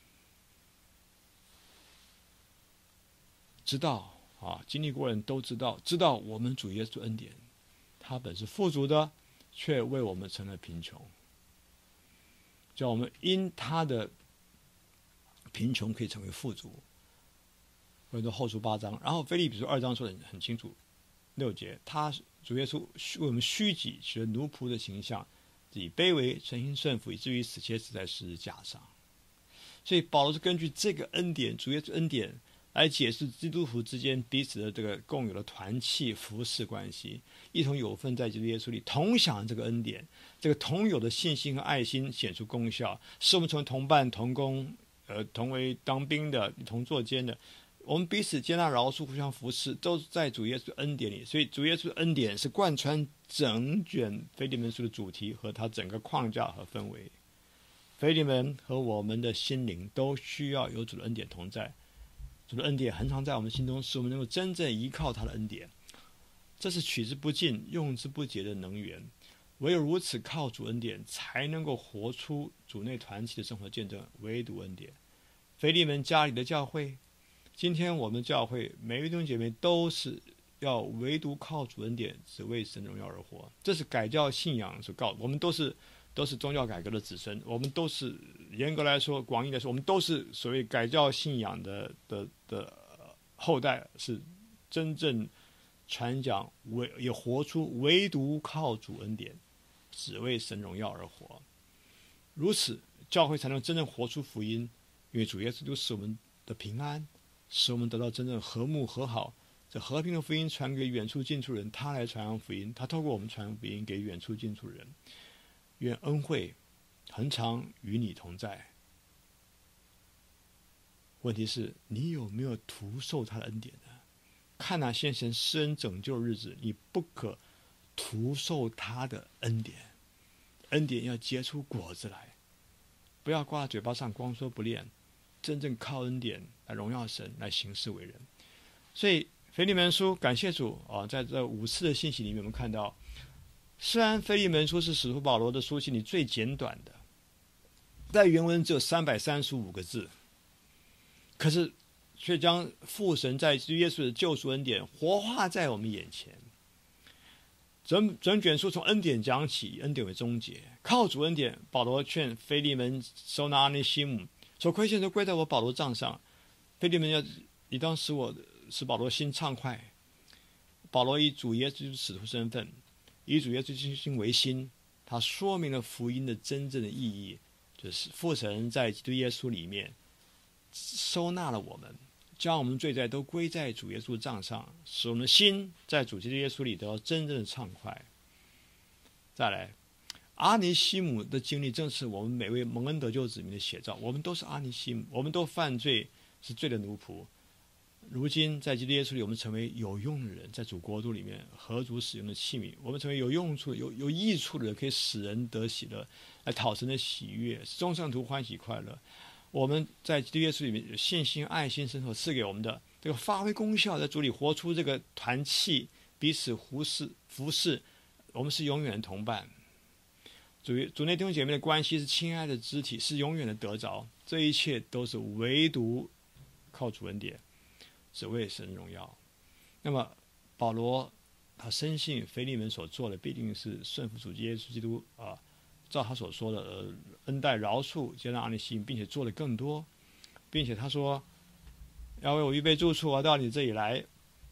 知道经历过人都知道我们主耶稣恩典，他本是富足的，却为我们成了贫穷，叫我们因他的贫穷可以成为富足。哥林多后书8章，然后腓立比书2章说得很清楚，6节，他主耶稣为我们虚己，取了奴仆的形象，自己卑微，诚心顺服，以至于死，且死在十字架上。所以保罗是根据这个恩典，主耶稣恩典来解释基督徒之间彼此的这个共有的团契服事关系，一同有份在基督耶稣里同享这个恩典，这个同有的信心和爱心显出功效，使我们成为同伴同工，同为当兵的，同作监的，我们彼此接纳饶恕，互相服侍，都是在主耶稣恩典里。所以主耶稣恩典是贯穿整卷腓利门书的主题和它整个框架和氛围。腓利门和我们的心灵都需要有主的恩典同在，主的恩典恒常在我们心中，使我们能够真正依靠他的恩典。这是取之不尽、用之不竭的能源。唯有如此，靠主恩典，才能够活出主内团契的生活见证。唯独恩典。腓利门家里的教会，今天我们教会每一位弟兄姐妹都是要唯独靠主恩典，只为神荣耀而活。这是改教信仰所告诉我们，都是宗教改革的子孙，我们都是严格来说、广义来说，我们都是所谓改教信仰的后代，是真正传讲也活出唯独靠主恩典，只为神荣耀而活。如此，教会才能真正活出福音，因为主耶稣使我们的平安，使我们得到真正和睦和好。这和平的福音传给远处近处人，他来传扬福音，他透过我们传福音给远处近处人。愿恩惠恒常与你同在。问题是你有没有徒受他的恩典呢？看那先神施恩拯救的日子，你不可徒受他的恩典。恩典要结出果子来，不要挂在嘴巴上光说不练，真正靠恩典来荣耀神，来行事为人。所以腓利门书感谢主在这5次的信息里面，我们看到，虽然腓利门书是使徒保罗的书信里最简短的，在原文只有335个字，可是却将父神在基督耶稣的救赎恩典活化在我们眼前。整卷书从恩典讲起，恩典为终结。靠主恩典，保罗劝腓利门收纳阿内西姆，所亏欠都归在我保罗账上。腓利门你当使保罗心畅快。保罗以主耶稣使徒身份，以主耶稣基督为心，他说明了福音的真正的意义，就是父神在基督耶稣里面收纳了我们，将我们罪债都归在主耶稣账上，使我们的心在主基督耶稣里得到真正的畅快。再来，阿尼西姆的经历正是我们每位蒙恩得救子民的写照。我们都是阿尼西姆，我们都犯罪，是罪的奴仆。如今在基督耶稣里，我们成为有用的人，在主国度里面合主使用的器皿。我们成为有用处、有益处的人，可以使人得喜乐，来讨神的喜悦，使众圣徒欢喜快乐。我们在基督耶稣里面有信心、爱心，神所赐给我们的这个发挥功效，在主里活出这个团契，彼此服侍，我们是永远的同伴。主内弟兄姐妹的关系是亲爱的肢体，是永远的得着。这一切都是唯独靠主恩典，只为神荣耀。那么保罗他深信腓利门所做的必定是顺服主耶稣基督照他所说的恩待饶恕接纳阿尼西姆，并且做的更多，并且他说要为我预备住处，我到你这里来。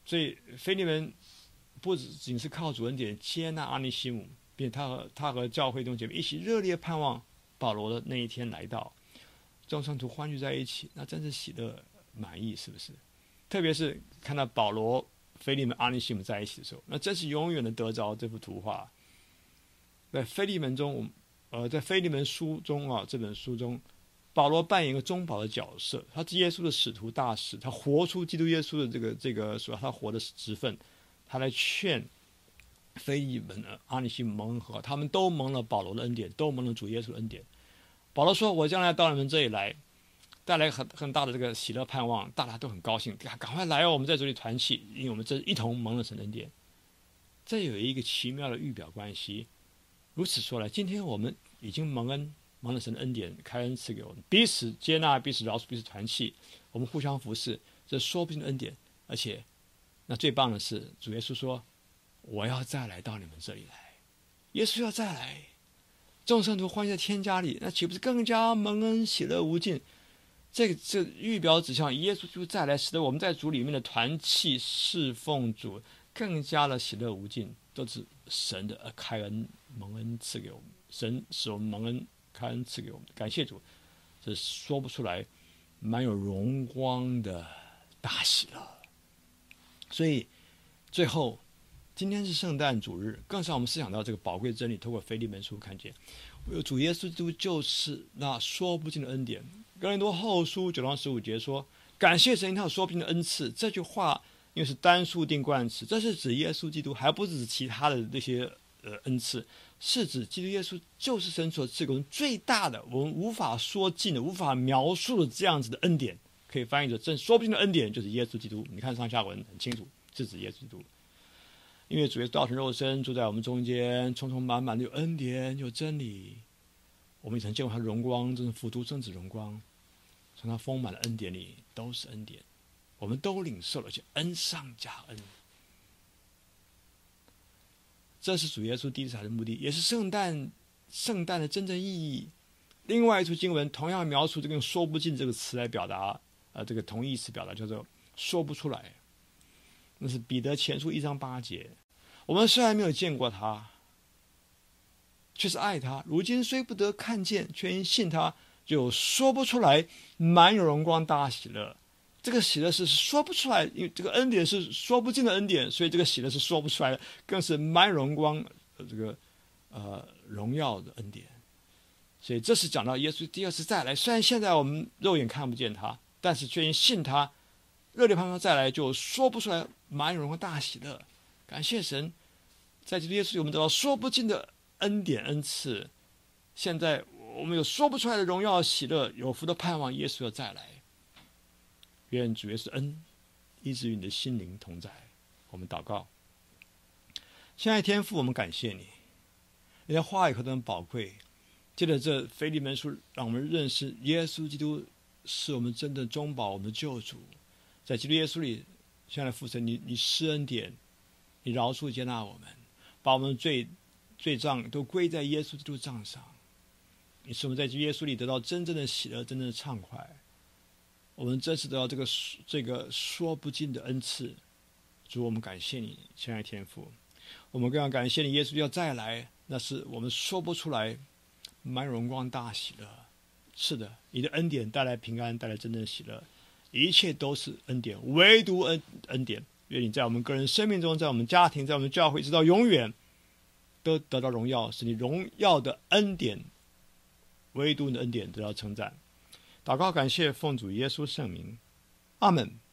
所以腓利门不仅是靠主恩典接纳阿尼西姆，并且他和教会弟兄姐妹一起热烈盼望保罗的那一天来到，众圣徒欢聚在一起，那真是喜乐满意，是不是？特别是看到保罗、腓利门、阿尼西姆在一起的时候，那真是永远的得着这幅图画。在腓利门中，在腓利门书中啊，这本书中，保罗扮演一个中保的角色，他是耶稣的使徒大使，他活出基督耶稣的这个说他活的职分，他来劝腓利门、阿尼西姆蒙恩和，他们都蒙了保罗的恩典，都蒙了主耶稣的恩典。保罗说：“我将来到你们这里来，带来很大的这个喜乐盼望，大家都很高兴，赶快来哦！我们在这里团契，因为我们这一同蒙了神恩典。”这有一个奇妙的预表关系。如此说来，今天我们已经蒙了神的恩典，开恩赐给我们，彼此接纳，彼此饶恕，彼此团契，我们互相服侍，这说不尽的恩典。而且，那最棒的是，主耶稣说：“我要再来到你们这里来。”耶稣要再来，众圣徒欢喜在天家里，那岂不是更加蒙恩喜乐无尽？这预表指向耶稣就再来，使得我们在主里面的团契侍奉主更加的喜乐无尽，都是神的开恩蒙恩赐给我们，神使我们蒙恩开恩赐给我们，感谢主，这说不出来蛮有荣光的大喜乐。所以最后，今天是圣诞主日，更是让我们思想到这个宝贵的真理，透过腓利门书看见，主耶稣基督就是那说不尽的恩典。哥林多后书9章15节说：“感谢神，他有说不尽的恩赐。”这句话因为是单数定冠词，这是指耶稣基督，还不是指其他的那些恩赐，是指基督耶稣就是神所赐给我们最大的，我们无法说尽的、无法描述的这样子的恩典，可以翻译成真说不尽的恩典，就是耶稣基督。你看上下文很清楚，是指耶稣基督。因为主耶稣道成肉身，住在我们中间，充充满满的有恩典，有真理。我们也曾见过他的荣光，真是父独生子荣光。从他丰满的恩典里，都是恩典，我们都领受了，而且恩上加恩。这是主耶稣第一次来的目的，也是圣诞的真正意义。另外一处经文同样描述这个用说不尽这个词来表达，这个同义词表达叫做说不出来。那是彼得前书1章8节。我们虽然没有见过他，却是爱他。如今虽不得看见，却因信他，就说不出来满有荣光大喜乐。这个喜乐是说不出来，因为这个恩典是说不尽的恩典，所以这个喜乐是说不出来的，更是满有荣光这个荣耀的恩典。所以这是讲到耶稣第二次再来，虽然现在我们肉眼看不见他，但是却因信他，热烈盼望再来，就说不出来满有荣光大喜乐。感谢神，在基督耶稣里我们得到说不尽的恩典恩赐。现在我们有说不出来的荣耀喜乐，有福的盼望耶稣要再来。愿主耶稣恩医治与你的心灵同在。我们祷告。亲爱的天父，我们感谢你，你的话语何等宝贵。借着这腓利门书，让我们认识耶稣基督是我们真的中保，我们的救主。在基督耶稣里，现在父神，你施恩典，你饶恕接纳我们，把我们罪账都归在耶稣基督账上。你使我们在耶稣里得到真正的喜乐，真正的畅快。我们真是得到这个说不尽的恩赐。主，我们感谢你，亲爱的天父。我们更要感谢你，耶稣要再来，那是我们说不出来满荣光大喜乐。是的，你的恩典带来平安，带来真正的喜乐，一切都是恩典，唯独恩典。愿你在我们个人生命中，在我们家庭，在我们教会，直到永远都得到荣耀，使你荣耀的恩典，唯独你的恩典得到称赞。祷告感谢，奉主耶稣圣名，阿们。